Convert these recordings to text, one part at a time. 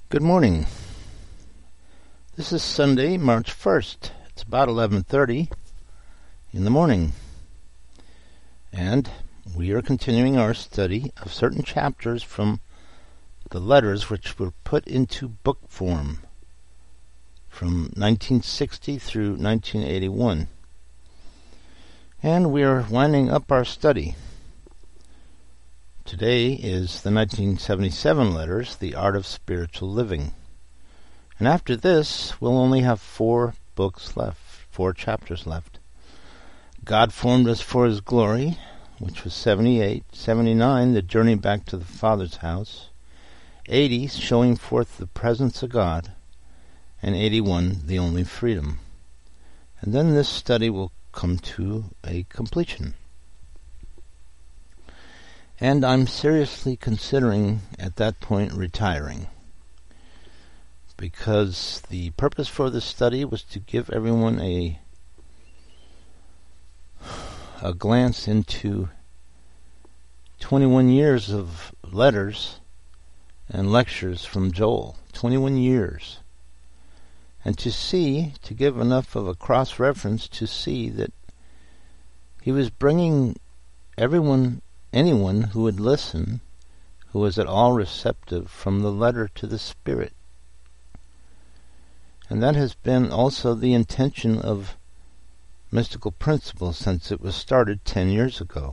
Good morning. This is Sunday, March 1st. It's about 11:30 in the morning. And we are continuing our study of certain chapters from the letters which were put into book form from 1960 through 1981. And we are winding up our study. Today is the 1977 letters, The Art of Spiritual Living. And after this, we'll only have 4 chapters left. God Formed Us for His Glory, which was 78. 79, The Journey Back to the Father's House. 80, Showing Forth the Presence of God. And 81, The Only Freedom. And then this study will come to a completion. And I'm seriously considering, at that point, retiring. Because the purpose for this study was to give everyone a glance into 21 years of letters and lectures from Joel. 21 years. And to give enough of a cross-reference to see that he was bringing anyone who would listen, who was at all receptive, from the letter to the Spirit. And that has been also the intention of Mystical Principles since it was started 10 years ago.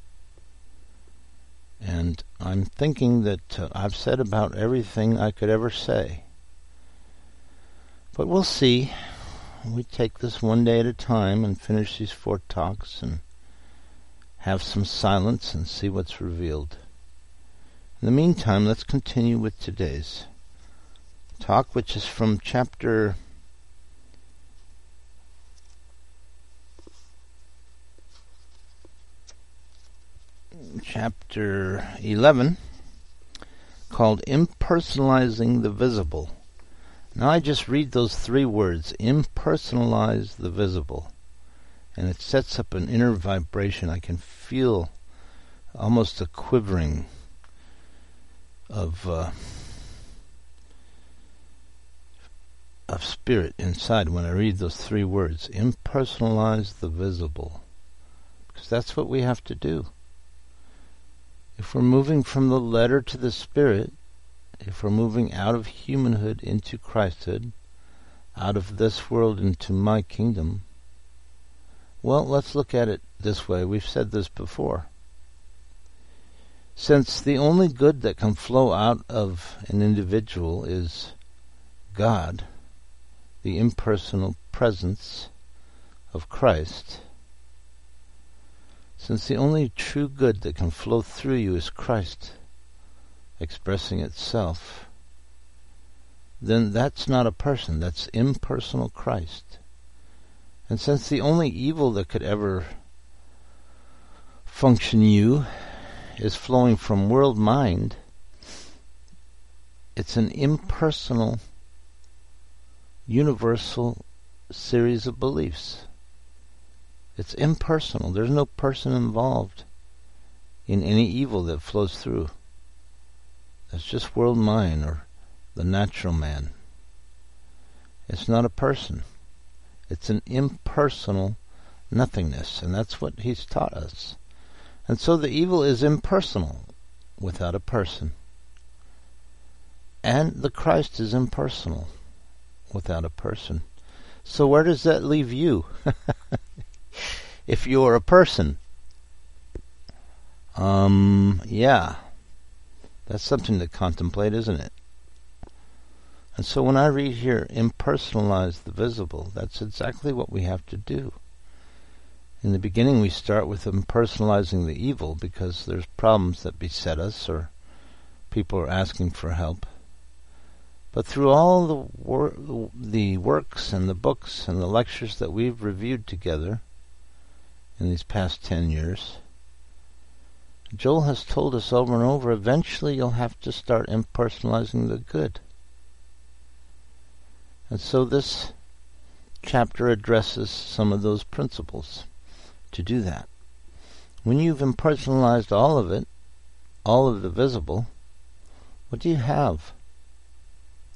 And I'm thinking that I've said about everything I could ever say. But we'll see. We take this one day at a time and finish these 4 talks and have some silence and see what's revealed. In the meantime, let's continue with today's talk, which is from chapter 11, called Impersonalizing the Visible. Now I just read those 3 words, impersonalize the visible. And it sets up an inner vibration. I can feel almost a quivering of spirit inside when I read those 3 words. Impersonalize the visible. Because that's what we have to do. If we're moving from the letter to the Spirit, if we're moving out of humanhood into Christhood, out of this world into my kingdom, well, let's look at it this way. We've said this before. Since the only good that can flow out of an individual is God, the impersonal presence of Christ, since the only true good that can flow through you is Christ expressing itself, then that's not a person, that's impersonal Christ. And since the only evil that could ever function you is flowing from world mind, it's an impersonal, universal series of beliefs. It's impersonal. There's no person involved in any evil that flows through. That's just world mind or the natural man. It's not a person. It's an impersonal nothingness, and that's what he's taught us. And so the evil is impersonal, without a person. And the Christ is impersonal, without a person. So where does that leave you? If you're a person? Yeah. That's something to contemplate, isn't it? And so when I read here, impersonalize the visible, that's exactly what we have to do. In the beginning, we start with impersonalizing the evil because there's problems that beset us or people are asking for help. But through all the works and the books and the lectures that we've reviewed together in these past 10 years, Joel has told us over and over, eventually you'll have to start impersonalizing the good. And so this chapter addresses some of those principles to do that. When you've impersonalized all of it, all of the visible, what do you have?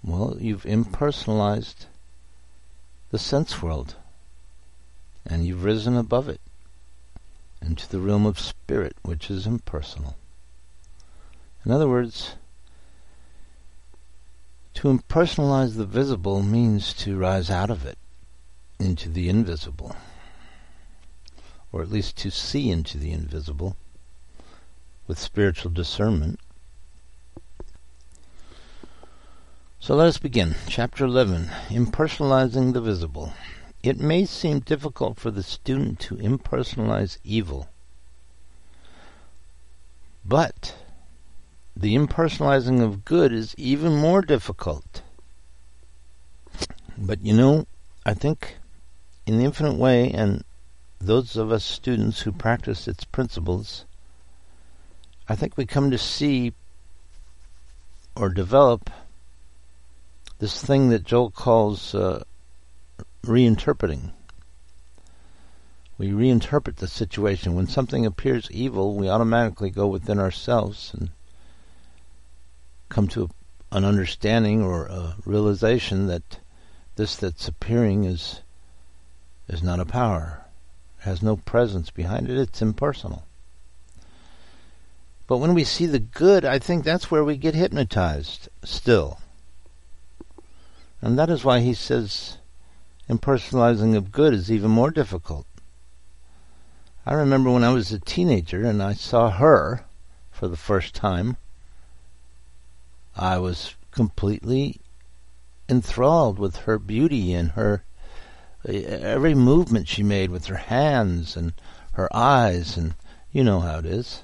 Well, you've impersonalized the sense world, and you've risen above it into the realm of spirit, which is impersonal. In other words, to impersonalize the visible means to rise out of it into the invisible, or at least to see into the invisible with spiritual discernment. So let us begin. Chapter 11, Impersonalizing the Visible. It may seem difficult for the student to impersonalize evil, but the impersonalizing of good is even more difficult. But I think in the infinite way, and those of us students who practice its principles, I think we come to see or develop this thing that Joel calls reinterpreting. We reinterpret the situation. When something appears evil, we automatically go within ourselves and come to an understanding or a realization that this that's appearing is not a power. It has no presence behind it. It's impersonal. But when we see the good, I think that's where we get hypnotized still. And that is why he says impersonalizing of good is even more difficult. I remember when I was a teenager and I saw her for the first time, I was completely enthralled with her beauty and her every movement she made with her hands and her eyes, and you know how it is.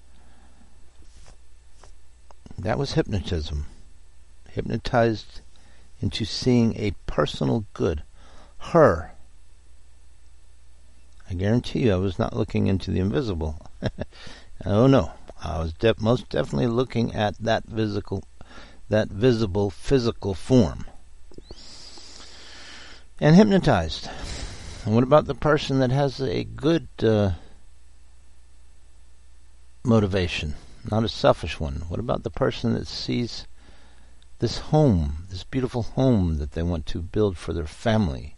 That was hypnotism. Hypnotized into seeing a personal good. Her. I guarantee you I was not looking into the invisible. Oh no. I was most definitely looking at that visible physical form. And hypnotized. And what about the person that has a good motivation, not a selfish one? What about the person that sees this home, this beautiful home that they want to build for their family?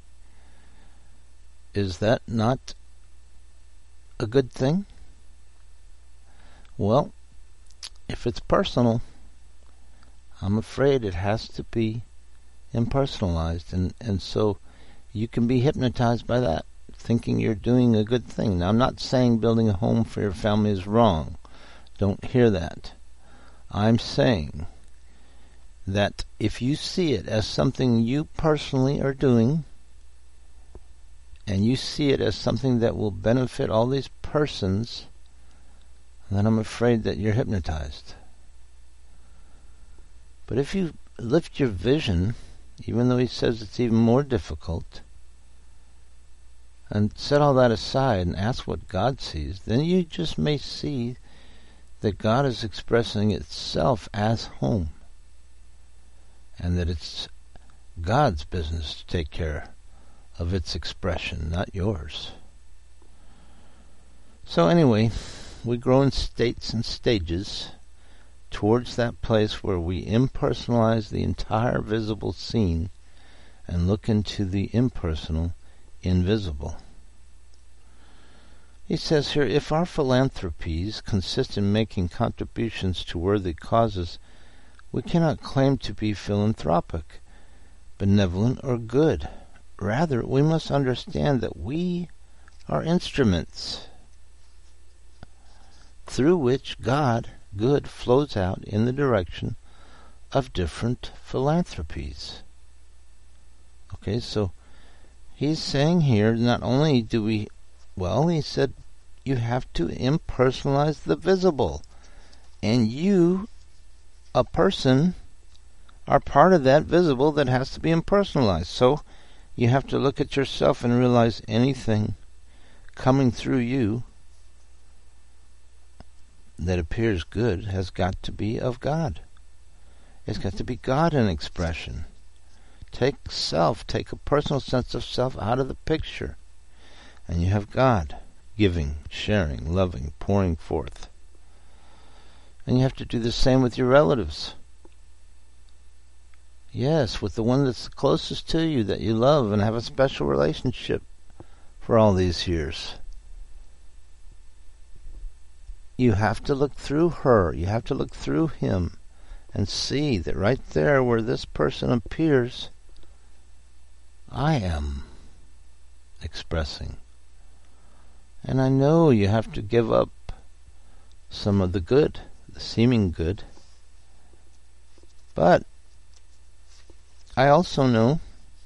Is that not a good thing? Well, if it's personal, I'm afraid it has to be impersonalized, and so you can be hypnotized by that, thinking you're doing a good thing. Now, I'm not saying building a home for your family is wrong. Don't hear that. I'm saying that if you see it as something you personally are doing, and you see it as something that will benefit all these persons, then I'm afraid that you're hypnotized. But if you lift your vision, even though he says it's even more difficult, and set all that aside and ask what God sees, then you just may see that God is expressing itself as home, and that it's God's business to take care of its expression, not yours. So anyway, we grow in states and stages towards that place where we impersonalize the entire visible scene and look into the impersonal, invisible. He says here, if our philanthropies consist in making contributions to worthy causes, we cannot claim to be philanthropic, benevolent, or good. Rather, we must understand that we are instruments through which God, good, flows out in the direction of different philanthropies. Okay, so he's saying here, not only do we, he said you have to impersonalize the visible. And you, a person, are part of that visible that has to be impersonalized. So you have to look at yourself and realize anything coming through you that appears good has got to be of God. It's got to be God in expression. Take a personal sense of self out of the picture, and you have God giving, sharing, loving, pouring forth. And you have to do the same with your relatives. Yes, with the one that's closest to you, that you love and have a special relationship for all these years. You have to look through her. You have to look through him and see that right there where this person appears, I am expressing. And I know you have to give up some of the good, the seeming good. But I also know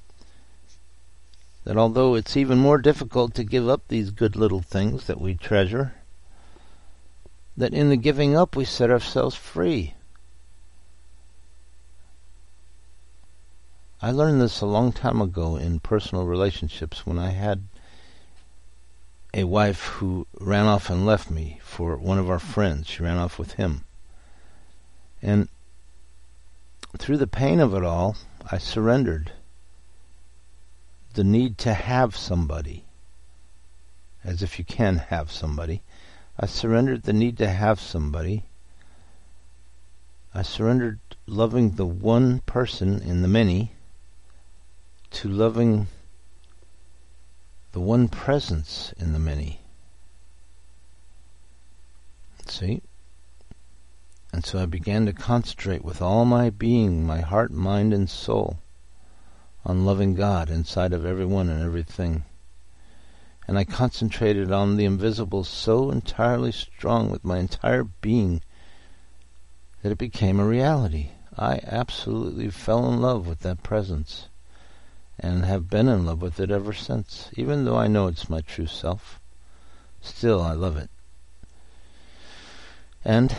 that although it's even more difficult to give up these good little things that we treasure, that in the giving up we set ourselves free. I learned this a long time ago in personal relationships when I had a wife who ran off and left me for one of our friends. She ran off with him. And through the pain of it all, I surrendered the need to have somebody, as if you can have somebody. I surrendered the need to have somebody. I surrendered loving the one person in the many to loving the one presence in the many. See? And so I began to concentrate with all my being, my heart, mind, and soul, on loving God inside of everyone and everything. And I concentrated on the invisible so entirely strong with my entire being that it became a reality. I absolutely fell in love with that presence and have been in love with it ever since. Even though I know it's my true self, still I love it. And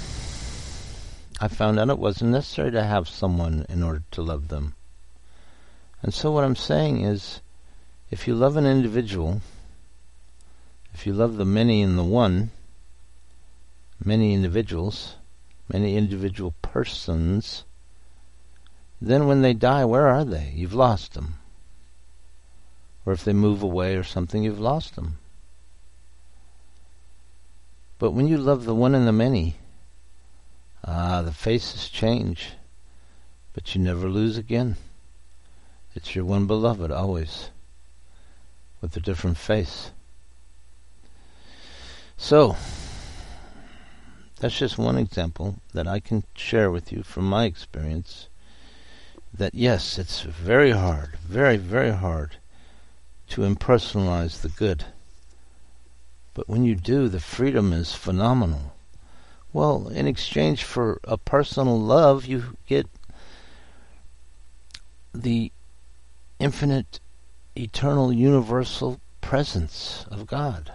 I found out it wasn't necessary to have someone in order to love them. And so what I'm saying is, if you love an individual, if you love the many in the one, many individuals, many individual persons, then when they die, where are they? You've lost them. Or if they move away or something, you've lost them. But when you love the one in the many, the faces change, but you never lose again. It's your one beloved always, with a different face. So, that's just one example that I can share with you from my experience, that yes, it's very hard, very, very hard to impersonalize the good. But when you do, the freedom is phenomenal. Well, in exchange for a personal love, you get the infinite, eternal, universal presence of God.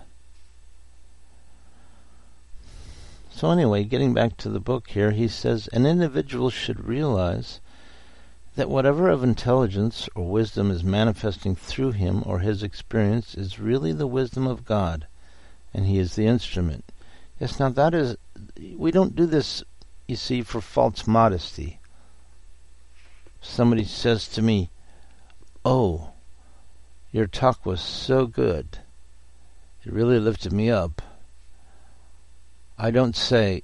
So anyway, getting back to the book here, he says, an individual should realize that whatever of intelligence or wisdom is manifesting through him or his experience is really the wisdom of God, and he is the instrument. Yes, now that is, we don't do this, you see, for false modesty. Somebody says to me, oh, your talk was so good. It really lifted me up. I don't say,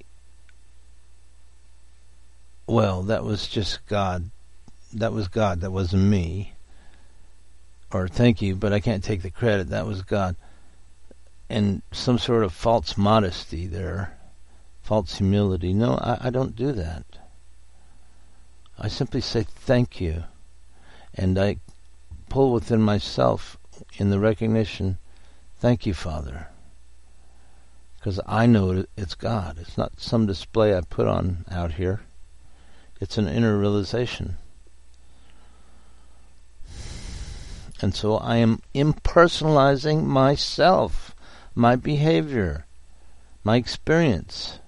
well, that was just God. That was God. That wasn't me. Or thank you, but I can't take the credit. That was God. And some sort of false modesty there, false humility. No, I don't do that. I simply say thank you. And I pull within myself in the recognition, thank you, Father. Because I know it's God. It's not some display I put on out here. It's an inner realization. And so I am impersonalizing myself, my behavior, my experience.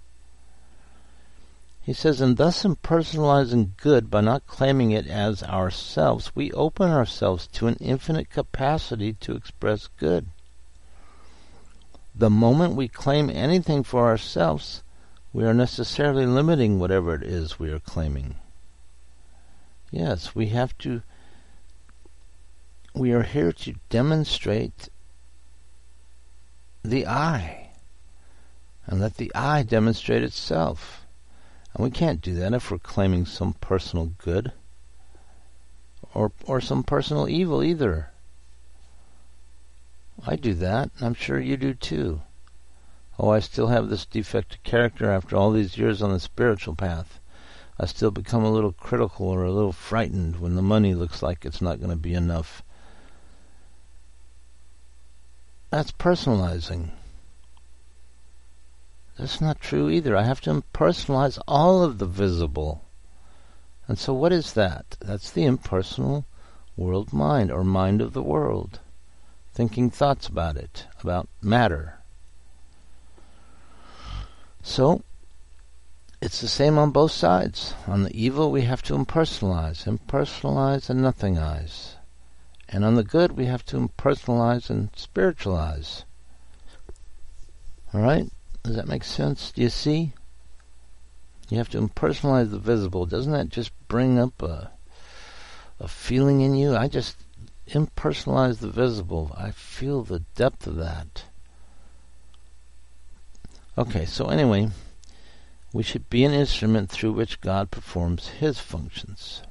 He says, and thus in personalizing good by not claiming it as ourselves, we open ourselves to an infinite capacity to express good. The moment we claim anything for ourselves, we are necessarily limiting whatever it is we are claiming. Yes, we are here to demonstrate the I, and let the I demonstrate itself. And we can't do that if we're claiming some personal good. or some personal evil either. I do that. I'm sure you do too. Oh, I still have this defective character after all these years on the spiritual path. I still become a little critical or a little frightened when the money looks like it's not going to be enough. That's personalizing. That's not true either. I have to impersonalize all of the visible. And so what is that? That's the impersonal world mind, or mind of the world. Thinking thoughts about it, about matter. So, it's the same on both sides. On the evil, we have to impersonalize and nothingize. And on the good, we have to impersonalize and spiritualize. All right? Does that make sense? Do you see? You have to impersonalize the visible. Doesn't that just bring up a feeling in you? I just impersonalize the visible. I feel the depth of that. Okay, so anyway, we should be an instrument through which God performs His functions.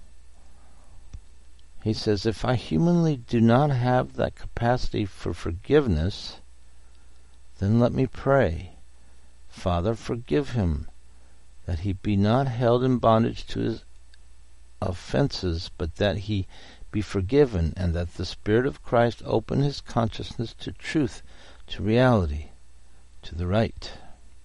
He says, if I humanly do not have that capacity for forgiveness, then let me pray, Father, forgive him, that he be not held in bondage to his offenses, but that he be forgiven, and that the Spirit of Christ open his consciousness to truth, to reality, to the right.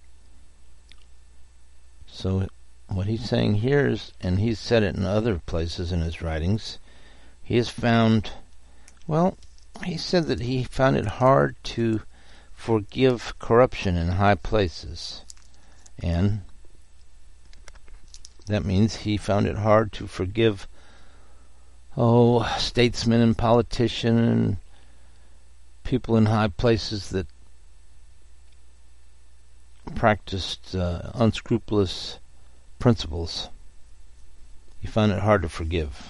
So what he's saying here is, and he's said it in other places in his writings, he has found, well, he said that he found it hard to forgive corruption in high places. And that means he found it hard to forgive, statesmen and politicians and people in high places that practiced unscrupulous principles. He found it hard to forgive.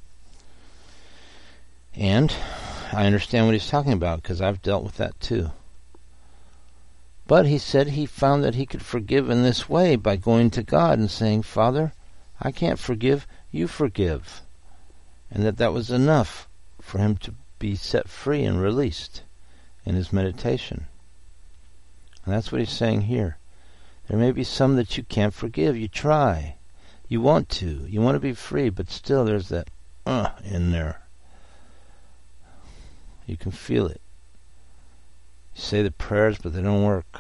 And I understand what he's talking about, because I've dealt with that too. But he said he found that he could forgive in this way, by going to God and saying, Father, I can't forgive, you forgive. And that was enough for him to be set free and released in his meditation. And that's what he's saying here. There may be some that you can't forgive. You try. You want to. You want to be free, but still there's that in there. You can feel it. You say the prayers, but they don't work.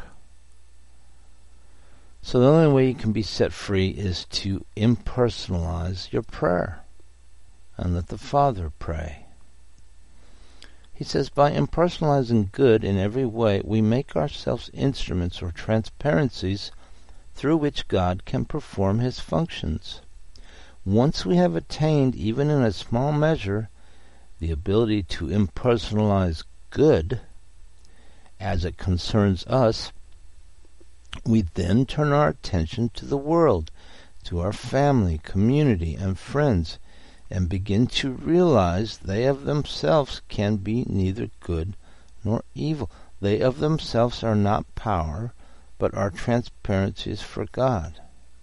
So the only way you can be set free is to impersonalize your prayer and let the Father pray. He says, by impersonalizing good in every way, we make ourselves instruments or transparencies through which God can perform his functions. Once we have attained, even in a small measure, the ability to impersonalize good as it concerns us, we then turn our attention to the world, to our family, community, and friends, and begin to realize they of themselves can be neither good nor evil. They of themselves are not power, but are transparencies for God.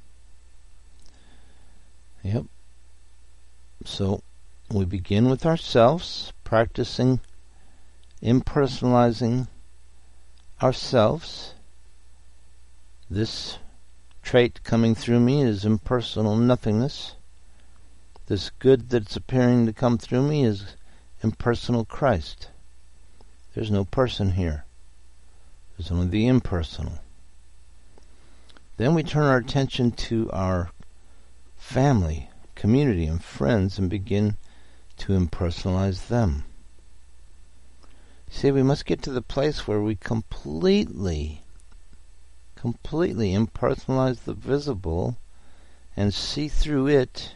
Yep. So we begin with ourselves, practicing impersonalizing ourselves. This trait coming through me is impersonal nothingness. This good that's appearing to come through me is impersonal Christ. There's no person here. There's only the impersonal. Then we turn our attention to our family, community, and friends and begin to impersonalize them. See, we must get to the place where we completely impersonalize the visible and see through it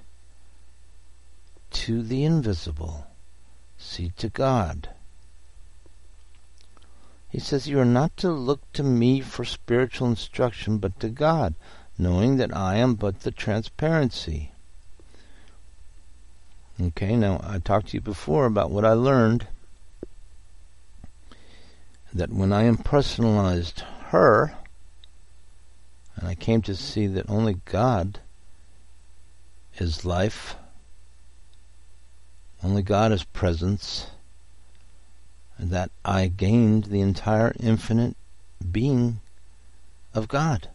to the invisible. See to God. He says, you are not to look to me for spiritual instruction, but to God, knowing that I am but the transparency. Okay, now I talked to you before about what I learned, that when I impersonalized her, and I came to see that only God is life, Only God is presence, and that I gained the entire infinite being of God.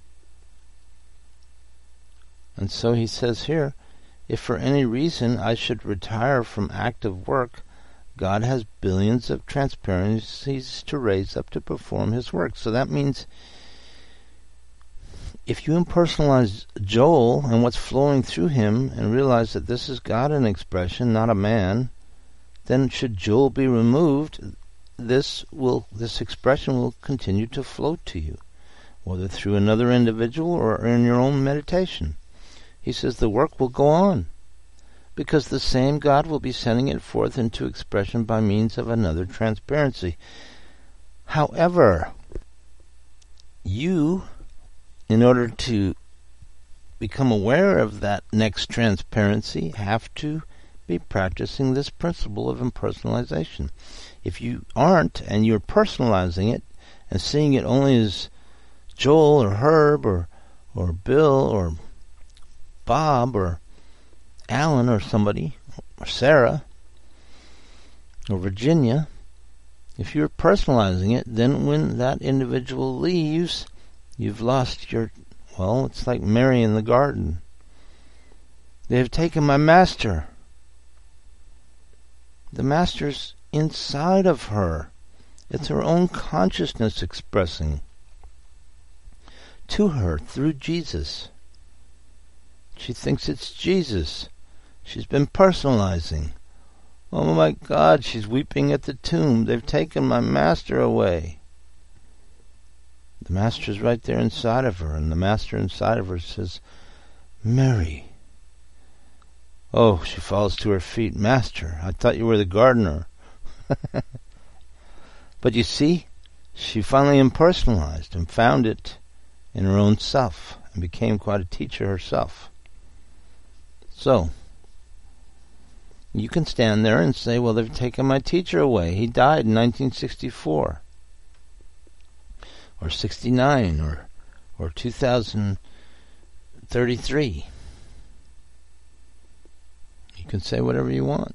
And so he says here, if for any reason I should retire from active work, God has billions of transparencies to raise up to perform his work. So that means if you impersonalize Joel and what's flowing through him and realize that this is God in expression, not a man, then should Joel be removed, this expression will continue to flow to you, whether through another individual or in your own meditation. He says the work will go on, because the same God will be sending it forth into expression by means of another transparency. However, you, in order to become aware of that next transparency, have to be practicing this principle of impersonalization. If you aren't, and you're personalizing it and seeing it only as Joel or Herb or Bill or Bob or Alan or somebody, or Sarah or Virginia, if you're personalizing it, then when that individual leaves, you've lost your, it's like Mary in the garden. They have taken my master. The master's inside of her. It's her own consciousness expressing to her through Jesus. She thinks it's Jesus. She's been personalizing. Oh my God, she's weeping at the tomb. They've taken my master away. The master's right there inside of her, and the master inside of her says, Mary. Oh, she falls to her feet. Master, I thought you were the gardener. But you see, she finally impersonalized and found it in her own self and became quite a teacher herself. So, you can stand there and say, well, they've taken my teacher away. He died in 1964 or 69 or 2033. You can say whatever you want.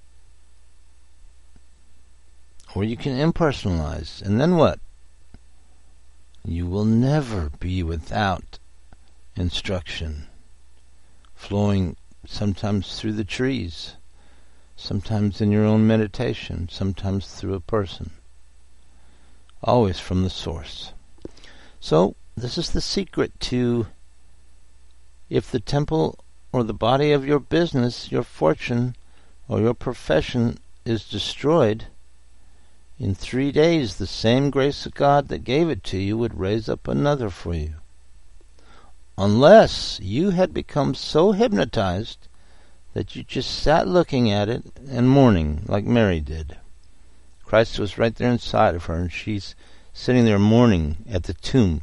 Or you can impersonalize. And then what? You will never be without instruction flowing sometimes through the trees, sometimes in your own meditation, sometimes through a person. Always from the source. So, this is the secret to, if the temple or the body of your business, your fortune, or your profession is destroyed, in 3 days the same grace of God that gave it to you would raise up another for you. Unless you had become so hypnotized that you just sat looking at it and mourning like Mary did. Christ was right there inside of her, and she's sitting there mourning at the tomb.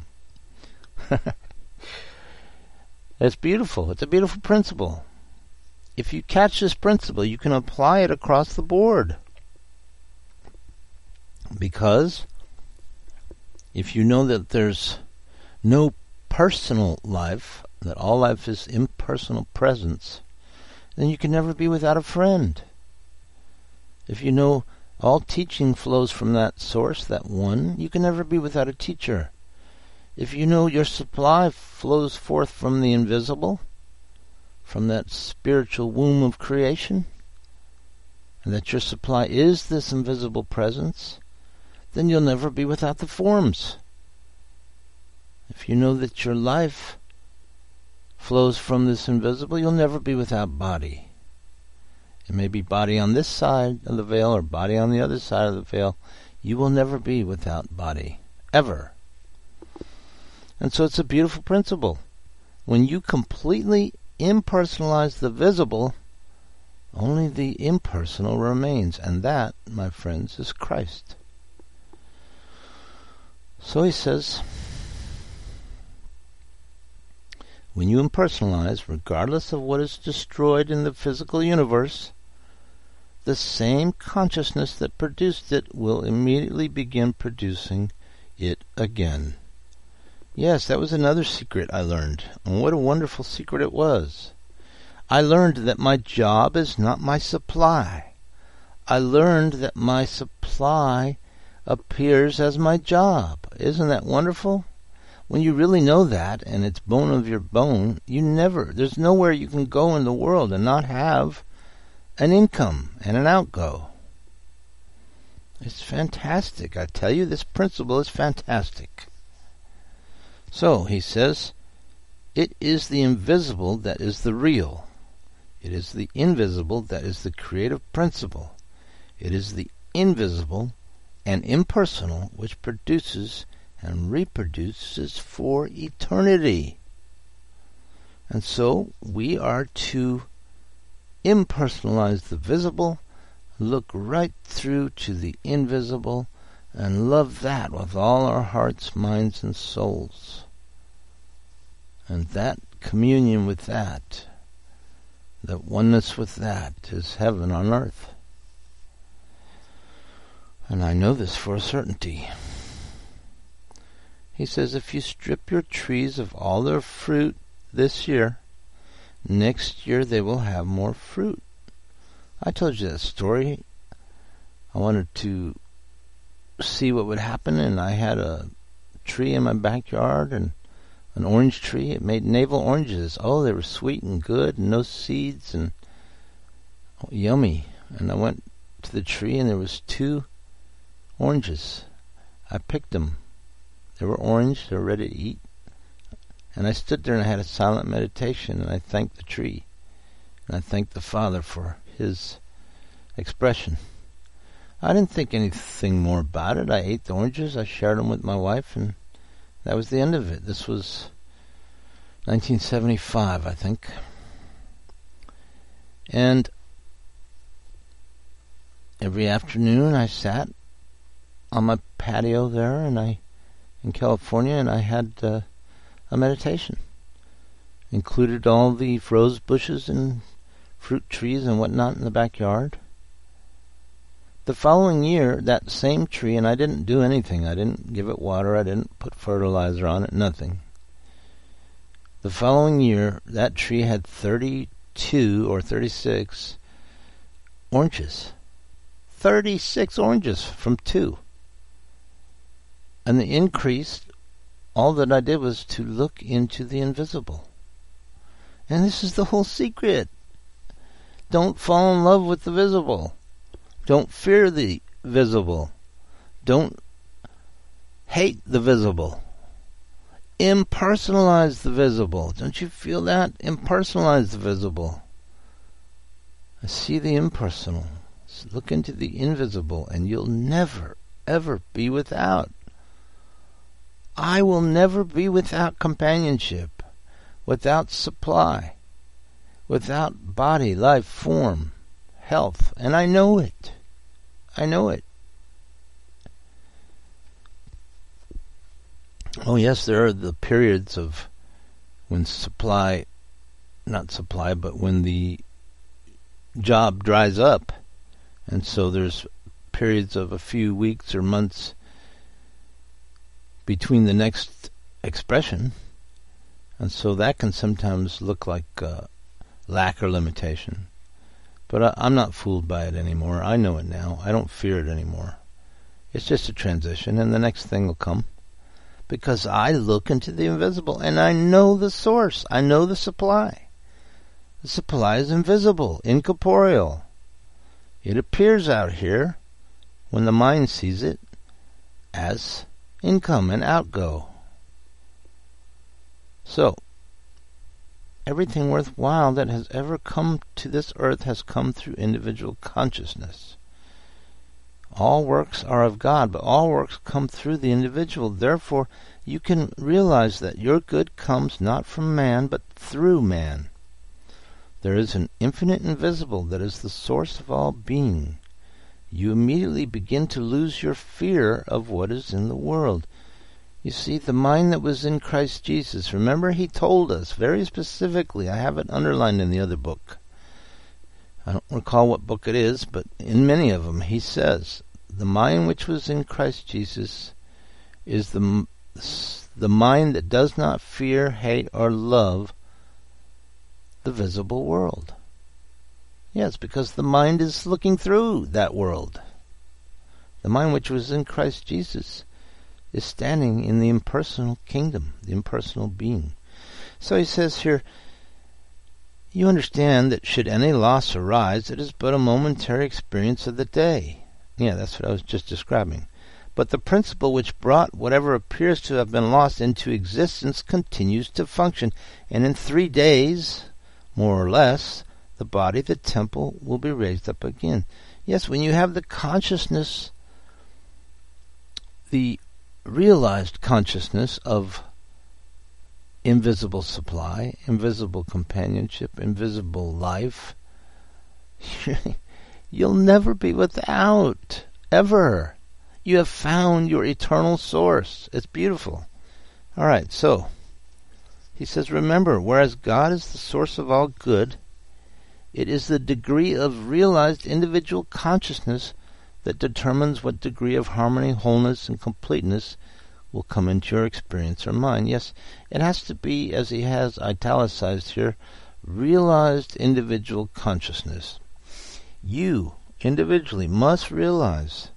It's beautiful. It's a beautiful principle. If you catch this principle, you can apply it across the board. Because if you know that there's no personal life, that all life is impersonal presence, then you can never be without a friend. If you know all teaching flows from that source, that one, you can never be without a teacher. If you know your supply flows forth from the invisible, from that spiritual womb of creation, and that your supply is this invisible presence, then you'll never be without the forms. If you know that your life flows from this invisible, you'll never be without body. It may be body on this side of the veil or body on the other side of the veil. You will never be without body, ever. And so it's a beautiful principle. When you completely impersonalize the visible, only the impersonal remains, and that, my friends, is Christ. So he says, when you impersonalize, regardless of what is destroyed in the physical universe, the same consciousness that produced it will immediately begin producing it again. Yes, that was another secret I learned, and what a wonderful secret it was. I learned that my job is not my supply. I learned that my supply appears as my job. Isn't that wonderful? When you really know that, and it's bone of your bone, there's nowhere you can go in the world and not have an income and an outgo. It's fantastic. I tell you, this principle is fantastic. So, he says, it is the invisible that is the real. It is the invisible that is the creative principle. It is the invisible and impersonal which produces and reproduces for eternity. And so we are to impersonalize the visible, look right through to the invisible, and love that with all our hearts, minds, and souls. And that communion with that oneness with that, is heaven on earth. And I know this for a certainty. He says, if you strip your trees of all their fruit this year, next year they will have more fruit. I told you that story. I wanted to see what would happen, and I had a tree in my backyard, and an orange tree. It made navel oranges. Oh, they were sweet and good, and no seeds, and yummy. And I went to the tree, and there was 2 oranges. I picked them. They were orange. They were ready to eat. And I stood there and I had a silent meditation, and I thanked the tree. And I thanked the Father for his expression. I didn't think anything more about it. I ate the oranges. I shared them with my wife, and that was the end of it. This was 1975, I think. And every afternoon I sat on my patio there in California, and I had a meditation. Included all the rose bushes and fruit trees and whatnot in the backyard. The following year, that same tree, and I didn't do anything. I didn't give it water. I didn't put fertilizer on it. Nothing. The following year, that tree had 32 or 36 oranges. 36 oranges from 2. And the increase, all that I did was to look into the invisible. And this is the whole secret. Don't fall in love with the visible. Don't fear the visible. Don't hate the visible. Impersonalize the visible. Don't you feel that? Impersonalize the visible. See the impersonal. Look into the invisible, and you'll never, ever be without. I will never be without companionship, without supply, without body, life, form, health, and I know it. I know it. Oh yes, there are the periods of when when the job dries up, and so there's periods of a few weeks or months between the next expression, and so that can sometimes look like lack or limitation. But I'm not fooled by it anymore. I know it now. I don't fear it anymore. It's just a transition, and the next thing will come. Because I look into the invisible, and I know the source. I know the supply. The supply is invisible, incorporeal. It appears out here, when the mind sees it, as income and outgo. So, everything worthwhile that has ever come to this earth has come through individual consciousness. All works are of God, but all works come through the individual. Therefore, you can realize that your good comes not from man, but through man. There is an infinite invisible that is the source of all being. You immediately begin to lose your fear of what is in the world. You see, the mind that was in Christ Jesus, remember he told us very specifically, I have it underlined in the other book. I don't recall what book it is, but in many of them he says, the mind which was in Christ Jesus is the mind that does not fear, hate, or love the visible world. Yes, because the mind is looking through that world. The mind which was in Christ Jesus is standing in the impersonal kingdom, the impersonal being. So he says here, you understand that should any loss arise, it is but a momentary experience of the day. Yeah, that's what I was just describing. But the principle which brought whatever appears to have been lost into existence continues to function, and in 3 days, more or less, the body, the temple, will be raised up again. Yes, when you have the consciousness, the realized consciousness of invisible supply, invisible companionship, invisible life, you'll never be without, ever. You have found your eternal source. It's beautiful. All right, so he says, remember, whereas God is the source of all good, it is the degree of realized individual consciousness that determines what degree of harmony, wholeness, and completeness will come into your experience or mind. Yes, it has to be, as he has italicized here, realized individual consciousness. You, individually, must realize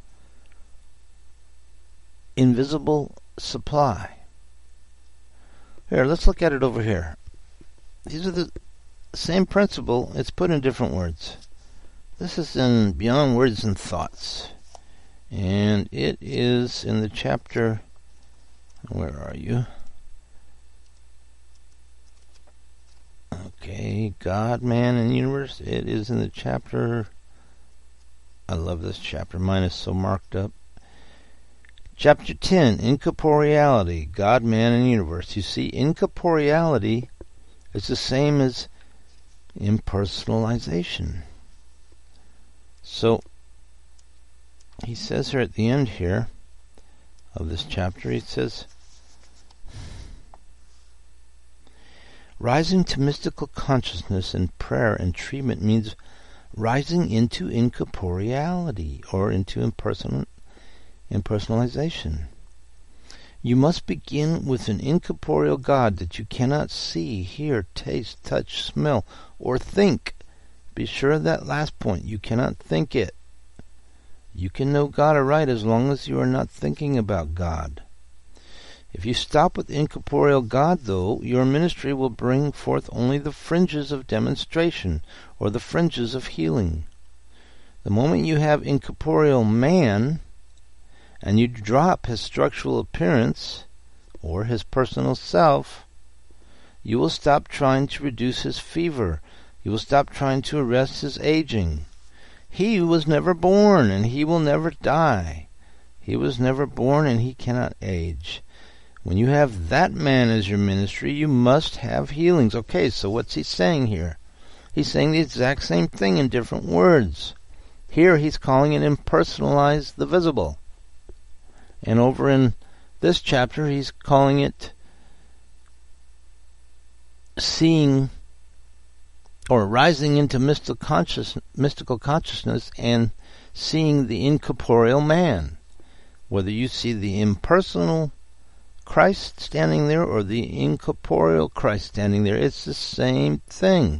invisible supply. Here, let's look at it over here. These are the same principle. It's put in different words. This is in Beyond Words and Thoughts. And it is in the chapter, where are you? Okay, God, Man, and Universe. It is in the chapter, I love this chapter. Mine is so marked up. Chapter 10, Incorporeality, God, Man, and Universe. You see, incorporeality is the same as impersonalization. So, he says here at the end here of this chapter, he says, rising to mystical consciousness in prayer and treatment means rising into incorporeality, or into impersonalization. You must begin with an incorporeal God that you cannot see, hear, taste, touch, smell, or think. Be sure of that last point. You cannot think it. You can know God aright as long as you are not thinking about God. If you stop with incorporeal God, though, your ministry will bring forth only the fringes of demonstration, or the fringes of healing. The moment you have incorporeal man, and you drop his structural appearance, or his personal self, you will stop trying to reduce his fever. You will stop trying to arrest his aging. He was never born, and he will never die. He was never born, and he cannot age. When you have that man as your ministry, you must have healings. Okay, so what's he saying here? He's saying the exact same thing in different words. Here he's calling it impersonalize the visible. And over in this chapter, he's calling it seeing, or rising into mystical consciousness and seeing the incorporeal man. Whether you see the impersonal Christ standing there or the incorporeal Christ standing there, it's the same thing.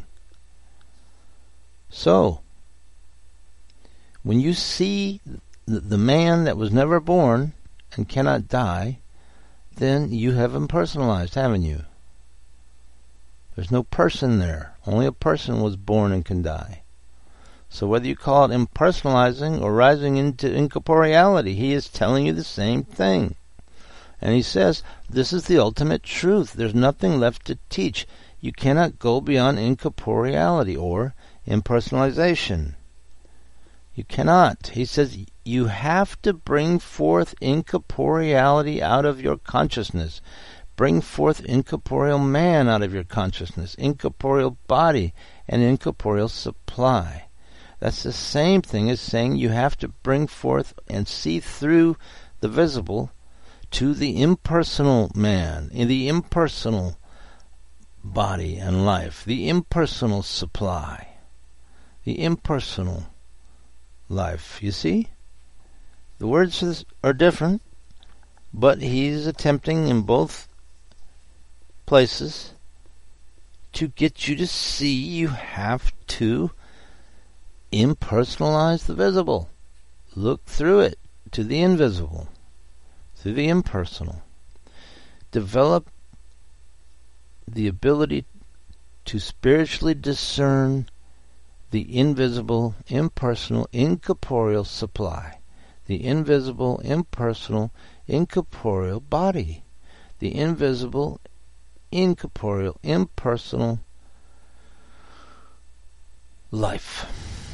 So, when you see the man that was never born and cannot die, then you have impersonalized, haven't you? There's no person there. Only a person was born and can die. So whether you call it impersonalizing or rising into incorporeality, he is telling you the same thing. And he says, this is the ultimate truth. There's nothing left to teach. You cannot go beyond incorporeality or impersonalization. You cannot. He says, you have to bring forth incorporeality out of your consciousness. Bring forth incorporeal man out of your consciousness, incorporeal body, and incorporeal supply. That's the same thing as saying you have to bring forth and see through the visible to the impersonal man, in the impersonal body and life, the impersonal supply, the impersonal life. You see? The words are different, but he's attempting in both places to get you to see you have to impersonalize the visible. Look through it to the invisible, through the impersonal. Develop the ability to spiritually discern the invisible, impersonal, incorporeal supply, the invisible, impersonal, incorporeal body, the invisible, incorporeal, impersonal life.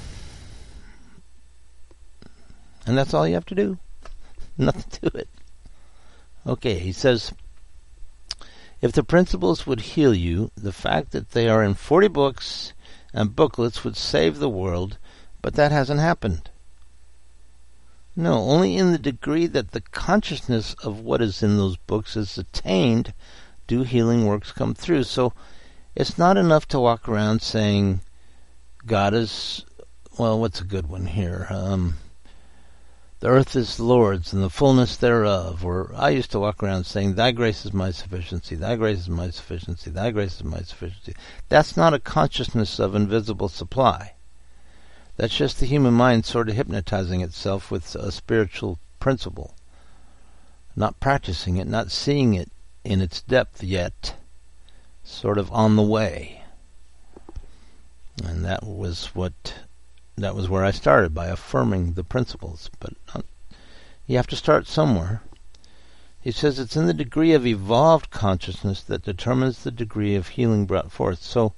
And that's all you have to do. Nothing to it. Okay, he says, if the principles would heal you, the fact that they are in 40 books and booklets would save the world, but that hasn't happened. No, only in the degree that the consciousness of what is in those books is attained do healing works come through. So it's not enough to walk around saying God is, well, what's a good one here? The earth is the Lord's and the fullness thereof. Or I used to walk around saying, thy grace is my sufficiency, thy grace is my sufficiency, thy grace is my sufficiency. That's not a consciousness of invisible supply. That's just the human mind sort of hypnotizing itself with a spiritual principle. Not practicing it, not seeing it in its depth yet. Sort of on the way. And that was where I started, by affirming the principles. But you have to start somewhere. He says it's in the degree of evolved consciousness that determines the degree of healing brought forth. So,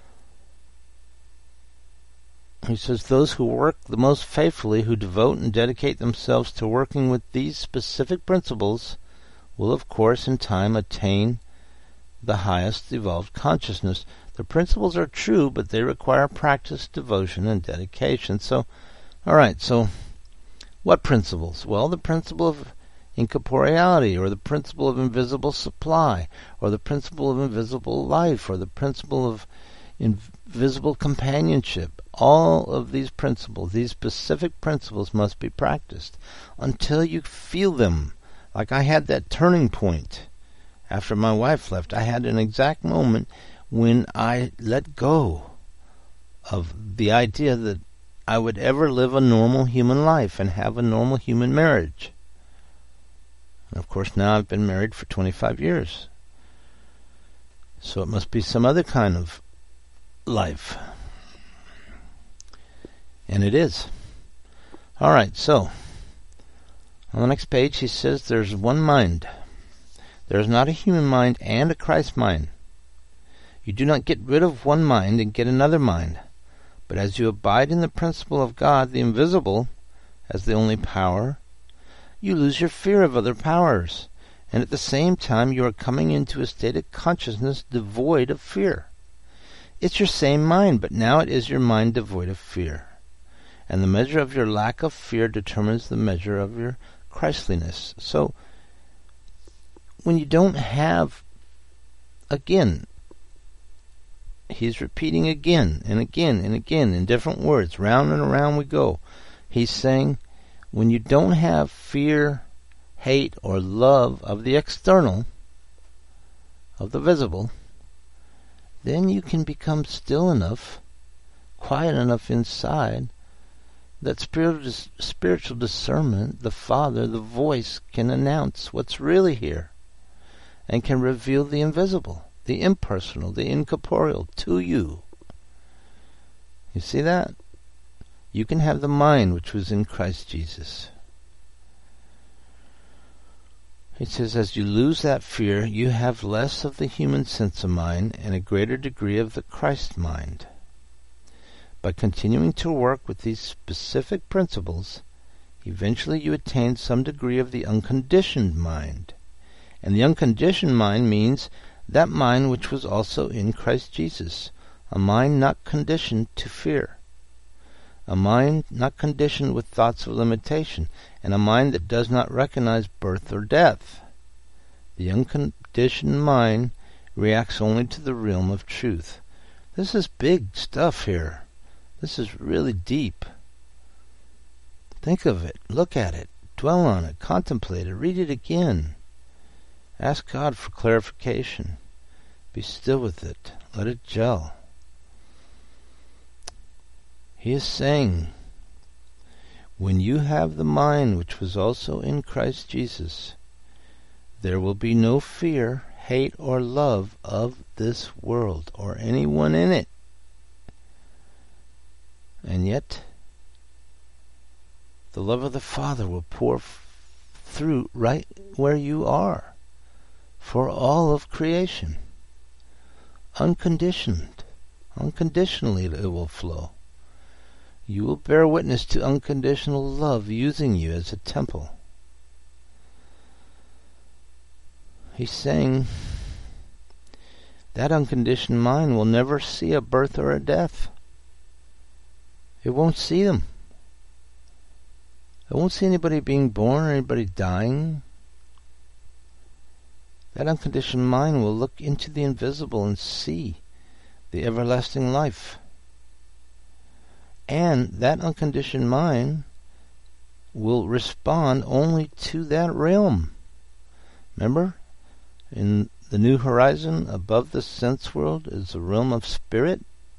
he says those who work the most faithfully, who devote and dedicate themselves to working with these specific principles, will of course in time attain the highest evolved consciousness. The principles are true, but they require practice, devotion, and dedication. So, all right, so what principles? Well, the principle of incorporeality, or the principle of invisible supply, or the principle of invisible life, or the principle of invisible companionship. All of these principles, these specific principles, must be practiced until you feel them. Like I had that turning point after my wife left. I had an exact moment when I let go of the idea that I would ever live a normal human life and have a normal human marriage. And of course now I've been married for 25 years. So it must be some other kind of life. And it is. Alright, so on the next page he says there's one mind. There is not a human mind and a Christ mind. You do not get rid of one mind and get another mind. But as you abide in the principle of God, the invisible, as the only power, you lose your fear of other powers, and at the same time you are coming into a state of consciousness devoid of fear. It's your same mind, but now it is your mind devoid of fear. And the measure of your lack of fear determines the measure of your Christliness. So, when you don't have, again, he's repeating again and again and again in different words. Round and around we go. He's saying, when you don't have fear, hate, or love of the external, of the visible, then you can become still enough, quiet enough inside, that spiritual discernment, the Father, the voice, can announce what's really here and can reveal the invisible, the impersonal, the incorporeal to you. You see that? You can have the mind which was in Christ Jesus. It says, as you lose that fear, you have less of the human sense of mind and a greater degree of the Christ mind. By continuing to work with these specific principles, eventually you attain some degree of the unconditioned mind. And the unconditioned mind means that mind which was also in Christ Jesus, a mind not conditioned to fear, a mind not conditioned with thoughts of limitation, and a mind that does not recognize birth or death. The unconditioned mind reacts only to the realm of truth. This is big stuff here. This is really deep. Think of it, look at it, dwell on it, contemplate it, read it again. Ask God for clarification. Be still with it. Let it gel. He is saying, when you have the mind which was also in Christ Jesus, there will be no fear, hate, or love of this world or anyone in it. And yet, the love of the Father will pour through right where you are for all of creation. Unconditionally it will flow. You will bear witness to unconditional love using you as a temple. He's saying that unconditioned mind will never see a birth or a death. It won't see them. It won't see anybody being born or anybody dying. That unconditioned mind will look into the invisible and see the everlasting life. And that unconditioned mind will respond only to that realm. Remember, in the new horizon, above the sense world, is the realm of spirit.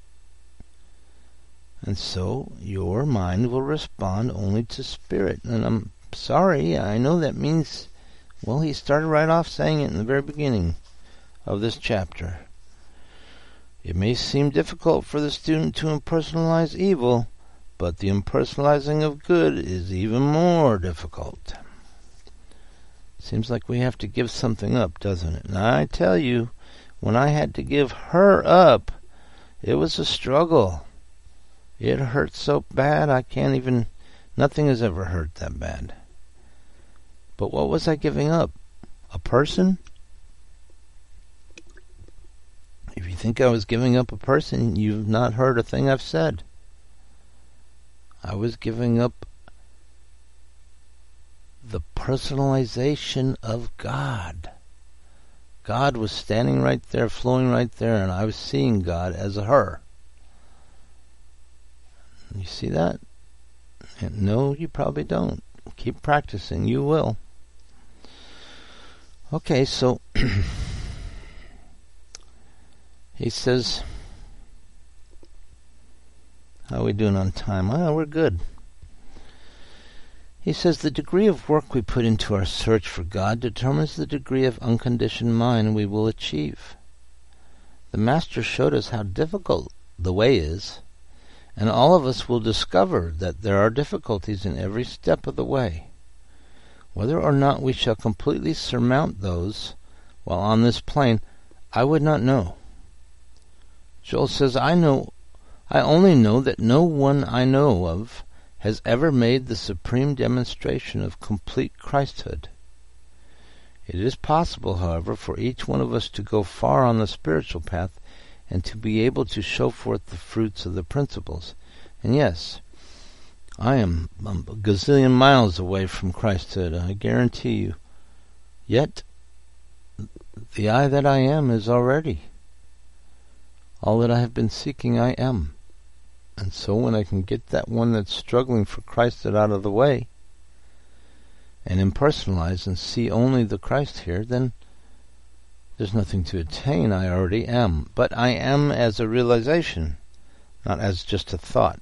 And so your mind will respond only to spirit. And I'm sorry, I know that means, well, he started right off saying it in the very beginning of this chapter. It may seem difficult for the student to impersonalize evil, but the impersonalizing of good is even more difficult. Seems like we have to give something up, doesn't it? And I tell you, when I had to give her up, it was a struggle. It hurt so bad, nothing has ever hurt that bad. But what was I giving up? A person? If you think I was giving up a person, you've not heard a thing I've said. I was giving up the personalization of God. God was standing right there, flowing right there, and I was seeing God as a her. You see that? And no, you probably don't. Keep practicing. You will. Okay, so he says, how are we doing on time? Well, we're good. He says, the degree of work we put into our search for God determines the degree of unconditioned mind we will achieve. The Master showed us how difficult the way is, and all of us will discover that there are difficulties in every step of the way. Whether or not we shall completely surmount those while on this plane, I would not know. Joel says, I only know that no one I know of has ever made the supreme demonstration of complete Christhood. It is possible, however, for each one of us to go far on the spiritual path and to be able to show forth the fruits of the principles. And yes, I am a gazillion miles away from Christhood, I guarantee you. Yet, the I that I am is already. All that I have been seeking, I am. And so when I can get that one that's struggling for Christhood out of the way, and impersonalize and see only the Christ here, then there's nothing to attain. I already am. But I am as a realization, not as just a thought.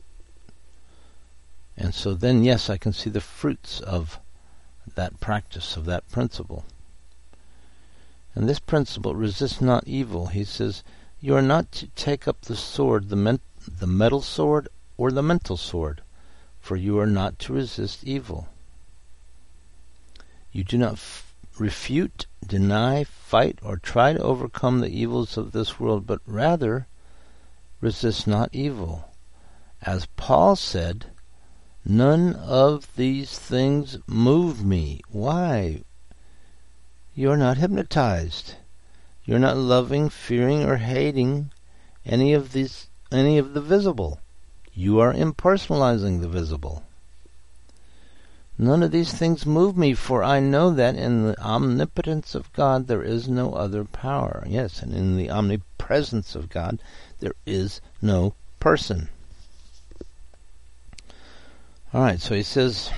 And so then, yes, I can see the fruits of that practice, of that principle. And this principle, resist not evil, he says, you are not to take up the sword, the metal sword, or the mental sword, for you are not to resist evil. You do not refute, deny, fight, or try to overcome the evils of this world, but rather resist not evil. As Paul said, none of these things move me. Why? You're not hypnotized. You're not loving, fearing, or hating any of the visible. You are impersonalizing the visible. None of these things move me, for I know that in the omnipotence of God there is no other power. Yes, and in the omnipresence of God there is no person. All right, so he says,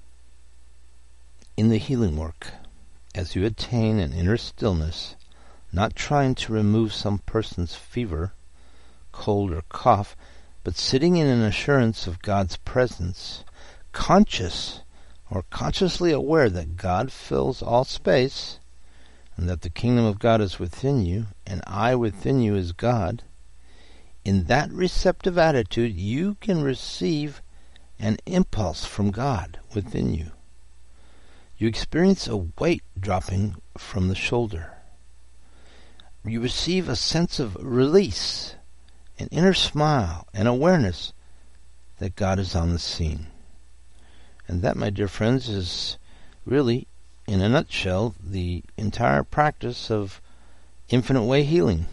in the healing work, as you attain an inner stillness, not trying to remove some person's fever, cold, or cough, but sitting in an assurance of God's presence, conscious or consciously aware that God fills all space, and that the kingdom of God is within you, and I within you is God. In that receptive attitude, you can receive an impulse from God within you. You experience a weight dropping from the shoulder. You receive a sense of release, an inner smile, and awareness that God is on the scene. And that, my dear friends, is really, in a nutshell, the entire practice of infinite way healing.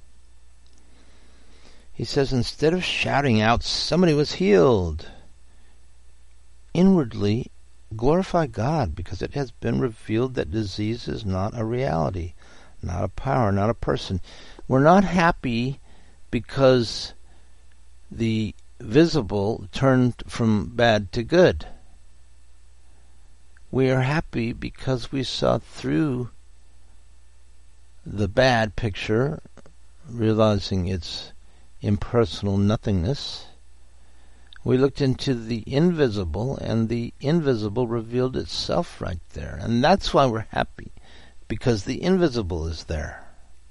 He says, instead of shouting out, somebody was healed, inwardly glorify God, because it has been revealed that disease is not a reality, not a power, not a person. We're not happy because the visible turned from bad to good. We are happy because we saw through the bad picture, realizing its impersonal nothingness. We looked into the invisible, and the invisible revealed itself right there. And that's why we're happy, because the invisible is there.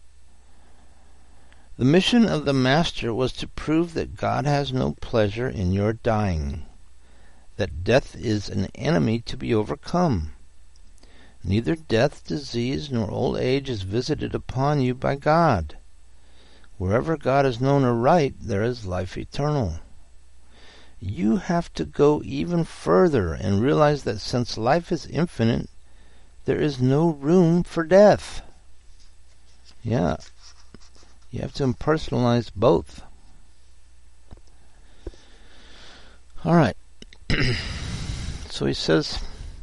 The mission of the Master was to prove that God has no pleasure in your dying, that death is an enemy to be overcome. Neither death, disease, nor old age is visited upon you by God. Wherever God is known aright, there is life eternal. You have to go even further and realize that since life is infinite, there is no room for death. Yeah, you have to impersonalize both. All right. So he says,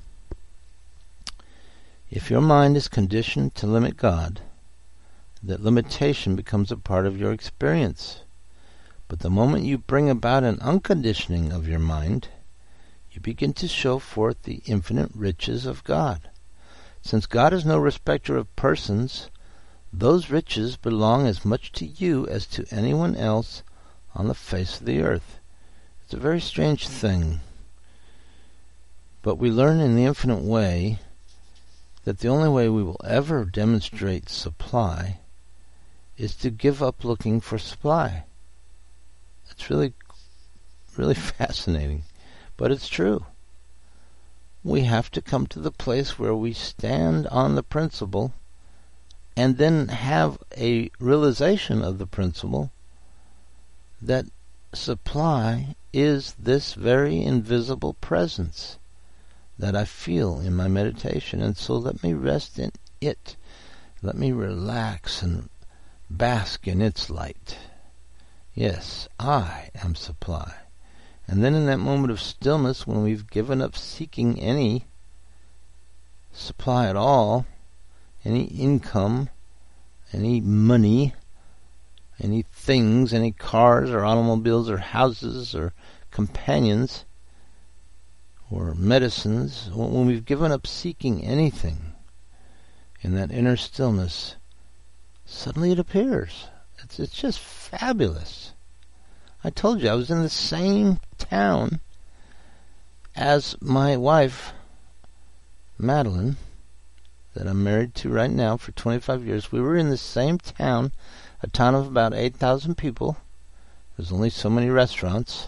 if your mind is conditioned to limit God, that limitation becomes a part of your experience. But the moment you bring about an unconditioning of your mind, you begin to show forth the infinite riches of God. Since God is no respecter of persons, those riches belong as much to you as to anyone else on the face of the earth. It's a very strange thing. But we learn in the infinite way that the only way we will ever demonstrate supply is to give up looking for supply. It's really, really fascinating, but it's true. We have to come to the place where we stand on the principle and then have a realization of the principle that supply is this very invisible presence that I feel in my meditation. And so let me rest in it. Let me relax and bask in its light. Yes, I am supply. And then in that moment of stillness, when we've given up seeking any supply at all, any income, any money, any things, any cars or automobiles or houses or companions or medicines, when we've given up seeking anything, in that inner stillness, suddenly it appears. It's just fabulous. I told you I was in the same town as my wife, Madeline, that I'm married to right now for 25 years. We were in the same town, a town of about 8,000 people. There's only so many restaurants.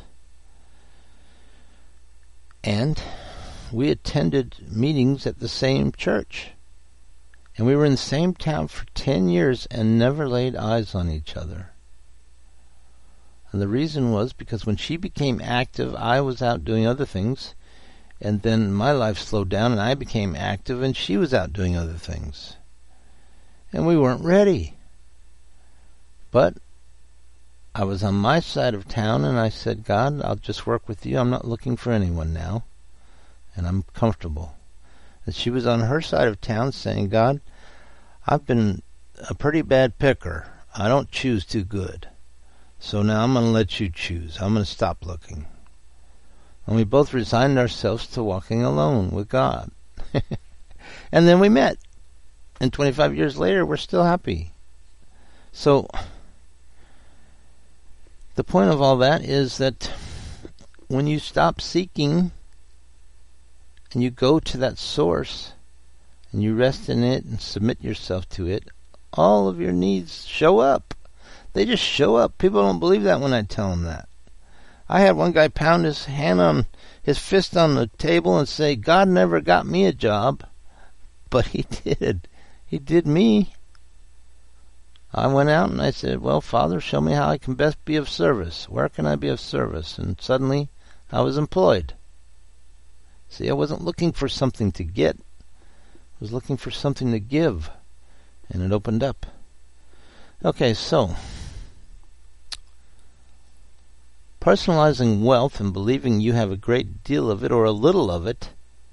And we attended meetings at the same church. And we were in the same town for 10 years and never laid eyes on each other. And the reason was because when she became active, I was out doing other things. And then my life slowed down and I became active and she was out doing other things. And we weren't ready. But I was on my side of town and I said, God, I'll just work with you. I'm not looking for anyone now. And I'm comfortable. And she was on her side of town saying, God, I've been a pretty bad picker. I don't choose too good. So now I'm going to let you choose. I'm going to stop looking. And we both resigned ourselves to walking alone with God. And then we met. And 25 years later, we're still happy. So, the point of all that is that when you stop seeking and you go to that source and you rest in it and submit yourself to it, all of your needs show up. They just show up. People don't believe that when I tell them that. I had one guy pound his fist on the table and say, God never got me a job. But he did. He did me. I went out and I said, well, Father, show me how I can best be of service. Where can I be of service? And suddenly I was employed. See, I wasn't looking for something to get. I was looking for something to give. And it opened up. Okay, so personalizing wealth and believing you have a great deal of it or a little of it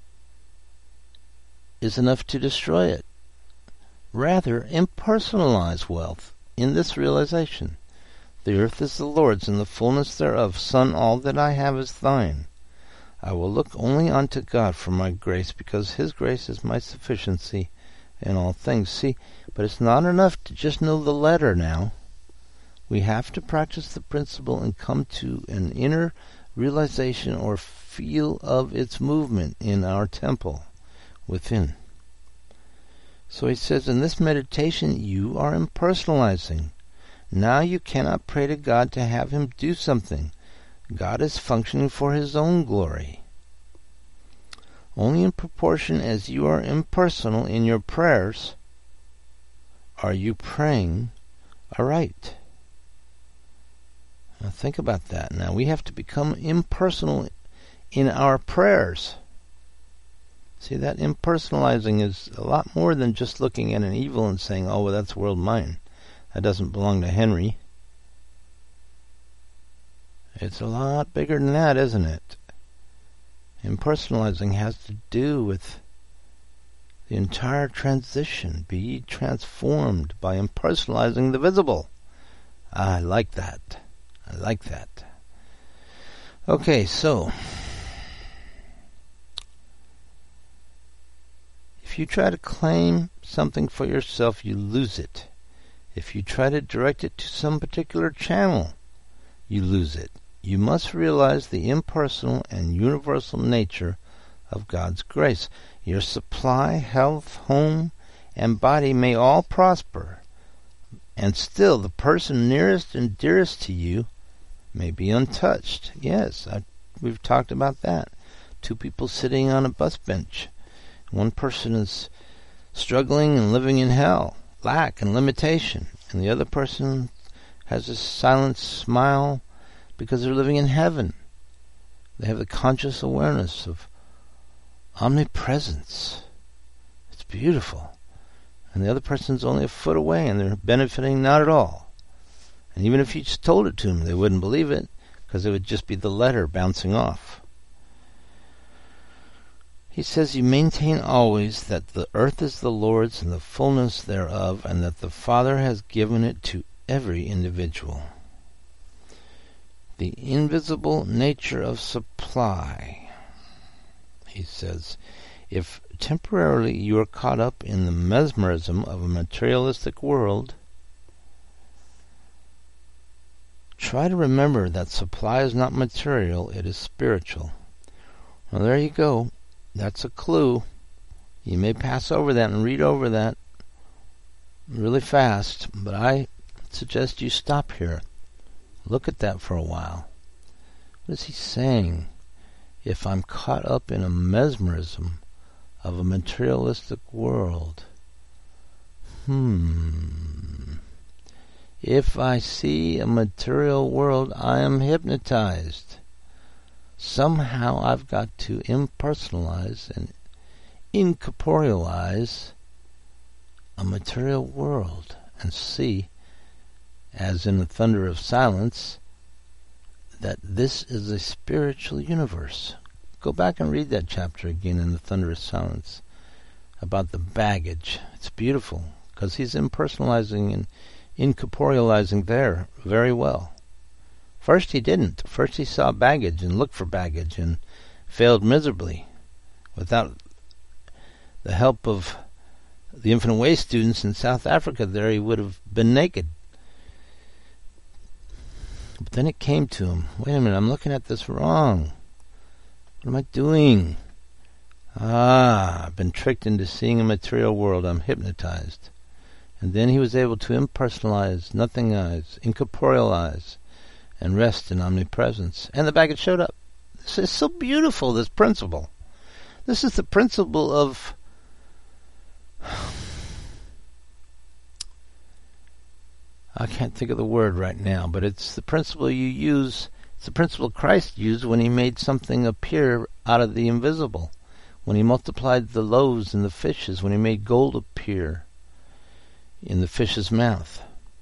is enough to destroy it. Rather, impersonalize wealth in this realization. The earth is the Lord's, and the fullness thereof. Son, all that I have is thine. I will look only unto God for my grace, because his grace is my sufficiency in all things. See, but it's not enough to just know the letter now. We have to practice the principle and come to an inner realization or feel of its movement in our temple within. So he says, in this meditation you are impersonalizing. Now you cannot pray to God to have him do something. God is functioning for his own glory. Only in proportion as you are impersonal in your prayers are you praying aright. Now think about that. Now we have to become impersonal in our prayers. See, that impersonalizing is a lot more than just looking at an evil and saying, oh, well, that's world mine. That doesn't belong to Henry. It's a lot bigger than that, isn't it? Impersonalizing has to do with the entire transition. Be transformed by impersonalizing the visible. I like that. I like that. Okay, so if you try to claim something for yourself, you lose it. If you try to direct it to some particular channel, you lose it. You must realize the impersonal and universal nature of God's grace. Your supply, health, home, and body may all prosper, and still the person nearest and dearest to you may be untouched. Yes, we've talked about that. Two people sitting on a bus bench. One person is struggling and living in hell, lack and limitation, and the other person has a silent smile because they're living in heaven. They have the conscious awareness of omnipresence. It's beautiful. And the other person's only a foot away and they're benefiting not at all. And even if you just told it to them, they wouldn't believe it, because it would just be the letter bouncing off. He says, you maintain always that the earth is the Lord's and the fullness thereof, and that the Father has given it to every individual. The invisible nature of supply. He says, if temporarily you are caught up in the mesmerism of a materialistic world, try to remember that supply is not material, it is spiritual. Well, there you go. That's a clue. You may pass over that and read over that really fast, but I suggest you stop here. Look at that for a while. What is he saying? If I'm caught up in a mesmerism of a materialistic world, if I see a material world, I am hypnotized. Somehow I've got to impersonalize and incorporealize a material world and see, as in the thunder of silence, that this is a spiritual universe. Go back and read that chapter again in the thunder of silence about the baggage. It's beautiful because he's impersonalizing and incorporealizing there very well. First he didn't. First he saw baggage and looked for baggage and failed miserably without the help of the Infinite Way students in South Africa there, he would have been naked. But then it came to him, wait a minute, I'm looking at this wrong. What am I doing? I've been tricked into seeing a material world. I'm hypnotized. And then he was able to impersonalize, nothing-ize, incorporealize, and rest in omnipresence. And the Baggage showed up. This is so beautiful, this principle. This is the principle of I can't think of the word right now, but it's the principle you use. It's the principle Christ used when he made something appear out of the invisible, when he multiplied the loaves and the fishes, when he made gold appear in the fish's mouth.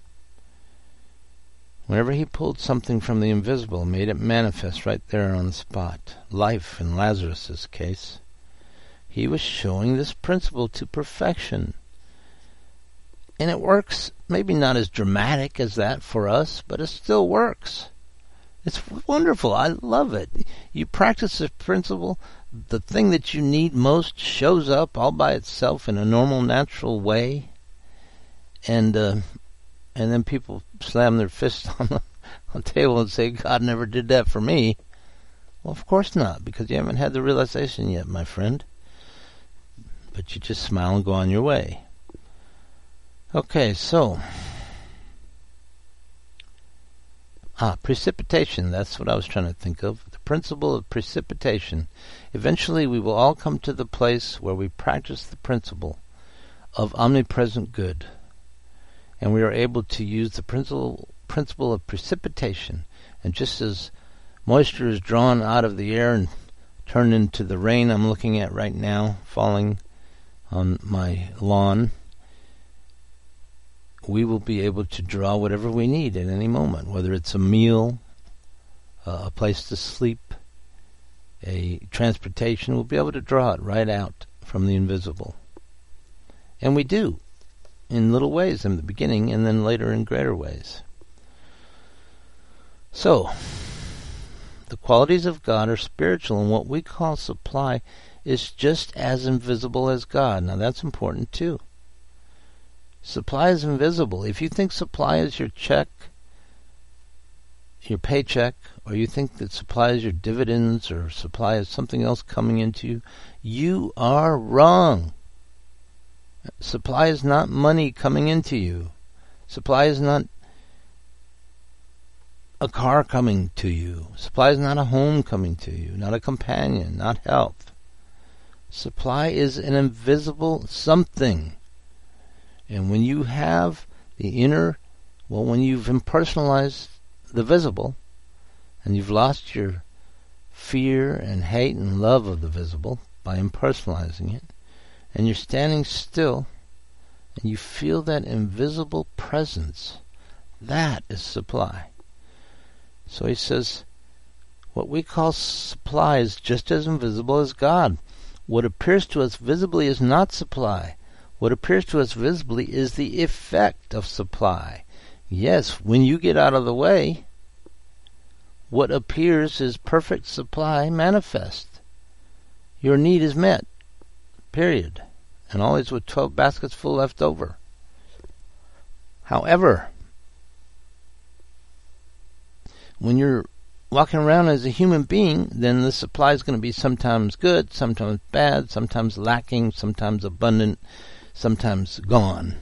Whenever he pulled something from the invisible, made it manifest right there on the spot, life in Lazarus' case, he was showing this principle to perfection. And it works, maybe not as dramatic as that for us, but it still works. It's wonderful. I love it. You practice this principle, the thing that you need most shows up all by itself in a normal, natural way. And then people slam their fist on the table and say, God never did that for me. Well, of course not, because you haven't had the realization yet, my friend. But you just smile and go on your way. Okay, so precipitation, that's what I was trying to think of. The principle of precipitation. Eventually we will all come to the place where we practice the principle of omnipresent good. And we are able to use the principle of precipitation. And just as moisture is drawn out of the air and turned into the rain I'm looking at right now, falling on my lawn, we will be able to draw whatever we need at any moment, whether it's a meal, a place to sleep, a transportation. We'll be able to draw it right out from the invisible. And we do, in little ways in the beginning, and then later in greater ways. So, the qualities of God are spiritual, and what we call supply is just as invisible as God. Now that's important too. Supply is invisible. If you think supply is your check, your paycheck, or you think that supply is your dividends, or supply is something else coming into you, you are wrong. Supply is not money coming into you. Supply is not a car coming to you. Supply is not a home coming to you, not a companion, not health. Supply is an invisible something. And when you have the inner, when you've impersonalized the visible, and you've lost your fear and hate and love of the visible by impersonalizing it, and you're standing still, and you feel that invisible presence, that is supply. So he says, what we call supply is just as invisible as God. What appears to us visibly is not supply. What appears to us visibly is the effect of supply. Yes, when you get out of the way, what appears is perfect supply manifest. Your need is met, period. And always with 12 baskets full left over. However, when you're walking around as a human being, then the supply is going to be sometimes good, sometimes bad, sometimes lacking, sometimes abundant, sometimes gone.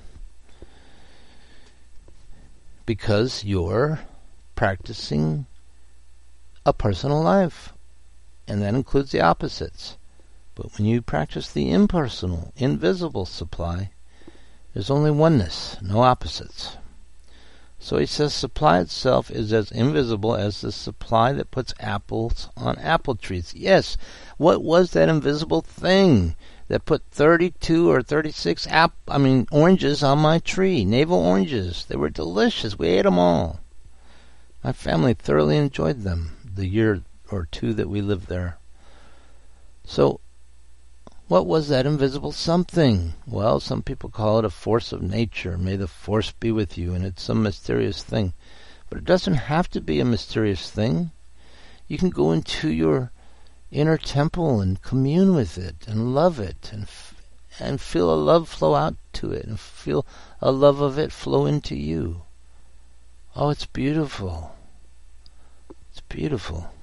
Because you're practicing a personal life. And that includes the opposites. But when you practice the impersonal, invisible supply, there's only oneness, no opposites. So he says supply itself is as invisible as the supply that puts apples on apple trees. Yes, what was that invisible thing that put 32 or 36 oranges on my tree? Navel oranges. They were delicious. We ate them all. My family thoroughly enjoyed them the year or two that we lived there. So, what was that invisible something? Well, some people call it a force of nature. May the force be with you, and it's some mysterious thing. But it doesn't have to be a mysterious thing. You can go into your inner temple and commune with it and love it and feel a love flow out to it and feel a love of it flow into you. Oh, it's beautiful. It's beautiful.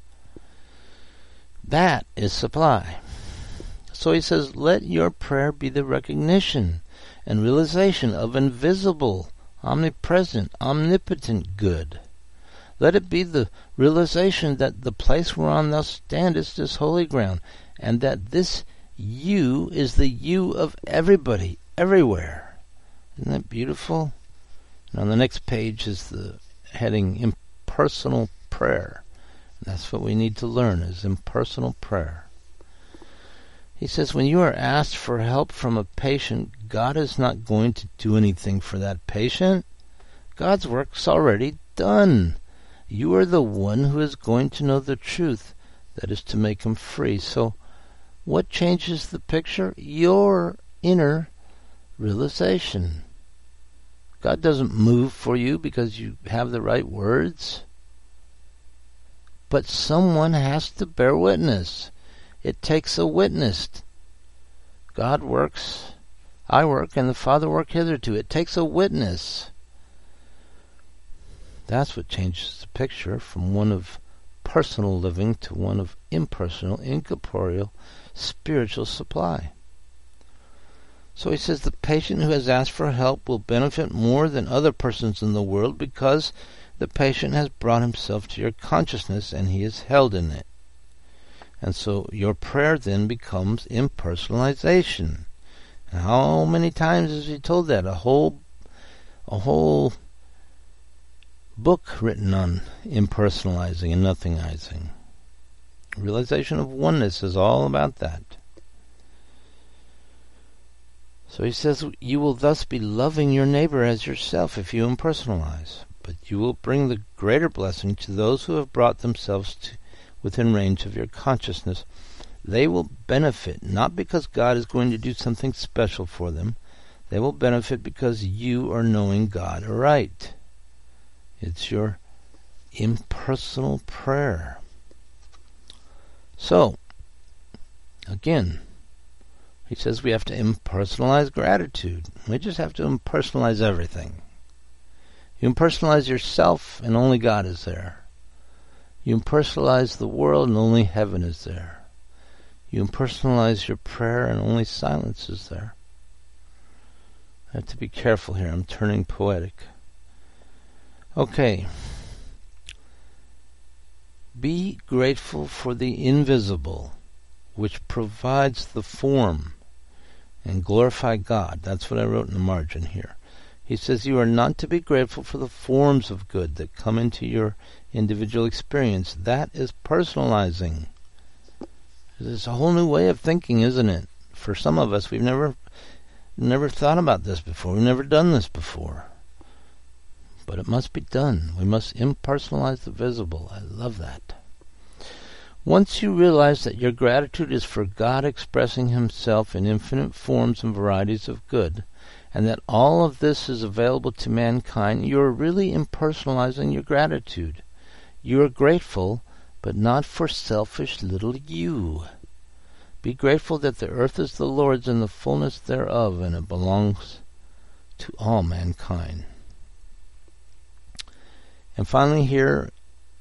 That is supply. So he says, let your prayer be the recognition and realization of invisible, omnipresent, omnipotent good. Let it be the realization that the place whereon thou standest is holy ground, and that this you is the you of everybody, everywhere. Isn't that beautiful? And on the next page is the heading, Impersonal Prayer. And that's what we need to learn, is impersonal prayer. He says, when you are asked for help from a patient, God is not going to do anything for that patient. God's work's already done. You are the one who is going to know the truth that is to make him free. So what changes the picture? Your inner realization. God doesn't move for you because you have the right words. But someone has to bear witness. It takes a witness. God works, I work, and the Father work hitherto. It takes a witness. That's what changes the picture from one of personal living to one of impersonal, incorporeal, spiritual supply. So he says the patient who has asked for help will benefit more than other persons in the world because the patient has brought himself to your consciousness and he is held in it. And so your prayer then becomes impersonalization. And how many times has he told that? A whole book written on impersonalizing and nothingizing. Realization of oneness is all about that. So he says, you will thus be loving your neighbor as yourself if you impersonalize. But you will bring the greater blessing to those who have brought themselves within range of your consciousness. They will benefit, not because God is going to do something special for them. They will benefit because you are knowing God aright. It's your impersonal prayer. So, again, he says we have to impersonalize gratitude. We just have to impersonalize everything. You impersonalize yourself and only God is there. You impersonalize the world and only heaven is there. You impersonalize your prayer and only silence is there. I have to be careful here. I'm turning poetic. Okay. Be grateful for the invisible, which provides the form, and glorify God. That's what I wrote in the margin here. He says you are not to be grateful for the forms of good that come into your individual experience. That is personalizing. It's a whole new way of thinking, isn't it? For some of us, we've never thought about this before. We've never done this before. But it must be done. We must impersonalize the visible. I love that. Once you realize that your gratitude is for God expressing himself in infinite forms and varieties of good, and that all of this is available to mankind, you are really impersonalizing your gratitude. You are grateful, but not for selfish little you. Be grateful that the earth is the Lord's and the fullness thereof, and it belongs to all mankind. And finally here,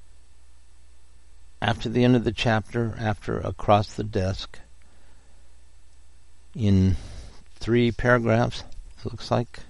after the end of the chapter, after across the desk, in 3 paragraphs, it looks like,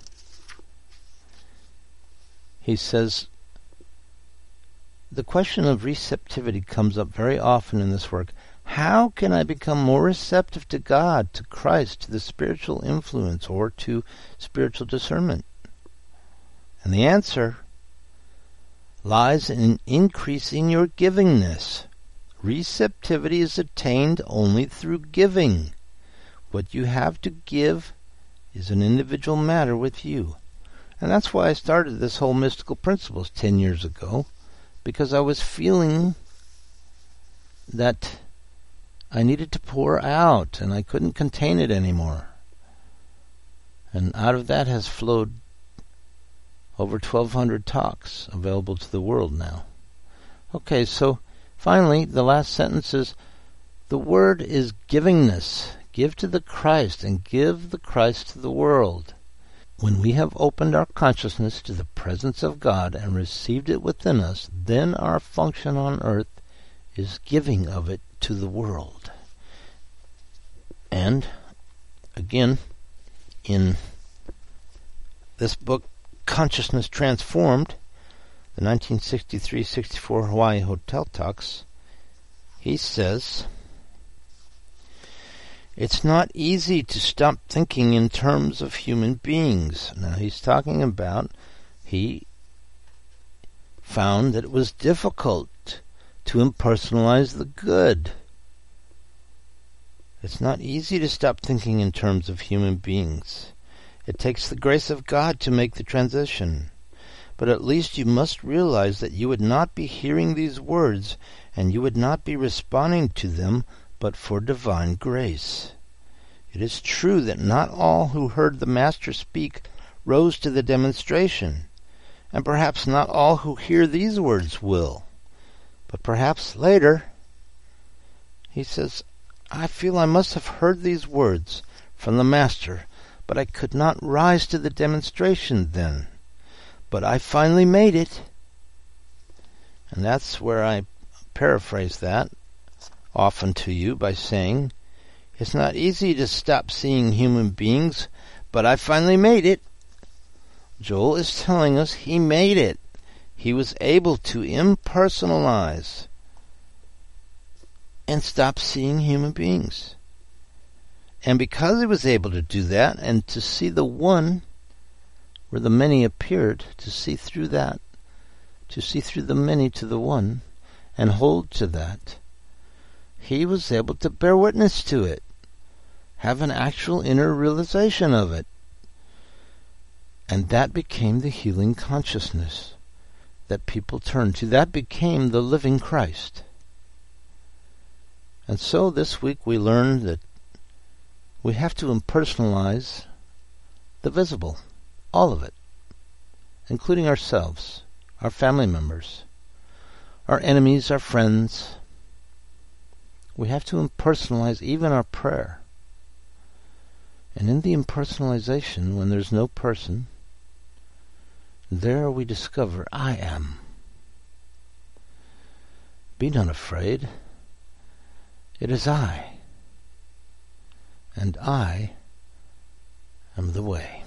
he says, the question of receptivity comes up very often in this work. How can I become more receptive to God, to Christ, to the spiritual influence, or to spiritual discernment? And the answer lies in increasing your givingness. Receptivity is attained only through giving. What you have to give is an individual matter with you. And that's why I started this whole mystical principles 10 years ago, because I was feeling that I needed to pour out, and I couldn't contain it anymore. And out of that has flowed over 1,200 talks available to the world now. Okay, so finally, the last sentence is, the word is givingness. give to the Christ and give the Christ to the world. When we have opened our consciousness to the presence of God and received it within us, then our function on earth is giving of it to the world. And, again, in this book, Consciousness Transformed, the 1963-64 Hawaii Hotel Talks, he says, it's not easy to stop thinking in terms of human beings. Now he's talking about, he found that it was difficult to impersonalize the good. It's not easy to stop thinking in terms of human beings. It takes the grace of God to make the transition. But at least you must realize that you would not be hearing these words and you would not be responding to them but for divine grace. It is true that not all who heard the Master speak rose to the demonstration, and perhaps not all who hear these words will. But perhaps later, he says, I feel I must have heard these words from the Master, but I could not rise to the demonstration then. But I finally made it. And that's where I paraphrase that often to you by saying, it's not easy to stop seeing human beings, but I finally made it. Joel is telling us he made it. He was able to impersonalize and stop seeing human beings. And because he was able to do that and to see the one where the many appeared, to see through that, to see through the many to the one, and hold to that, he was able to bear witness to it, have an actual inner realization of it. And that became the healing consciousness that people turned to. That became the living Christ. And so this week we learned that we have to impersonalize the visible, all of it, including ourselves, our family members, our enemies, our friends. We have to impersonalize even our prayer. And in the impersonalization, when there's no person, there we discover I am. Be not afraid. It is I. And I am the way.